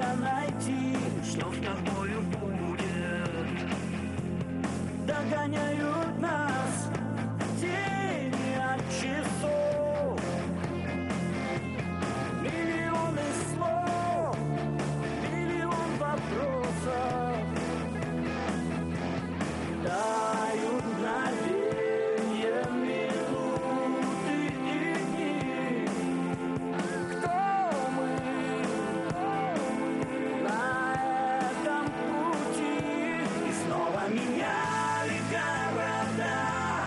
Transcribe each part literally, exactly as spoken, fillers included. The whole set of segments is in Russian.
тебя найти. Что с тобою будет? Догоняют нас тени от часов, миллионы слов, миллион вопросов тают мгновенья, минуты и дни. Кто мы на этом пути? И снова меняли города,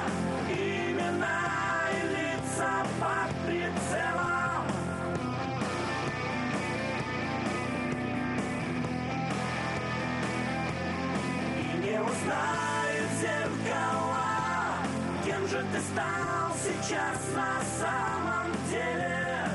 имена и лица под прицелом. И не узнают зеркала, кем же ты стал сейчас на самом деле.